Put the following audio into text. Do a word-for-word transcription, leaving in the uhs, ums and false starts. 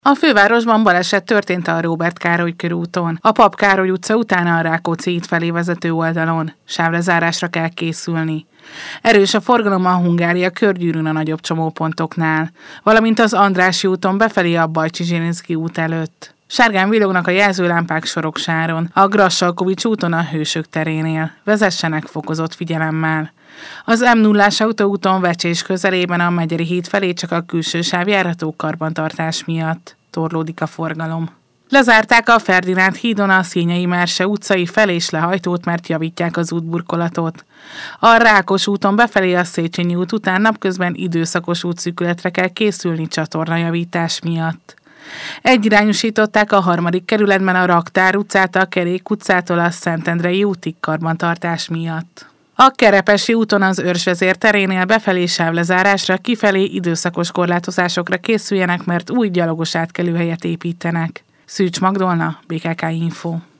A fővárosban baleset történt a Róbert Károly körúton. A Pap Károly utca után a Rákóczi híd felé vezető oldalon. Sávlezárásra kell készülni. Erős a forgalom a Hungária körgyűrűn a nagyobb csomópontoknál, valamint az Andrássy úton befelé a Bajcsy-Zsilinszky út előtt. Sárgán villognak a jelzőlámpák Soroksáron, a Grassalkovich úton a Hősök terénél. Vezessenek fokozott figyelemmel. Az M nullás autóúton Vecsés közelében a Megyeri híd felé csak a külső sáv járható karbantartás miatt. Torlódik a forgalom. Lezárták a Ferdinánd hídon a Szényei Merse utcai fel- és lehajtót, mert javítják az útburkolatot. A Rákos úton befelé a Széchenyi út után napközben időszakos útszűkületre kell készülni csatornajavítás miatt. Egyirányosították a harmadik kerületben a Raktár utcát a Kerék utcától a Szentendrei útig karbantartás miatt. A Kerepesi úton az Őrsvezér terénél befelé sávlezárásra, kifelé időszakos korlátozásokra készüljenek, mert új gyalogos átkelőhelyet építenek. Szűcs Magdolna, bé ká ká Info.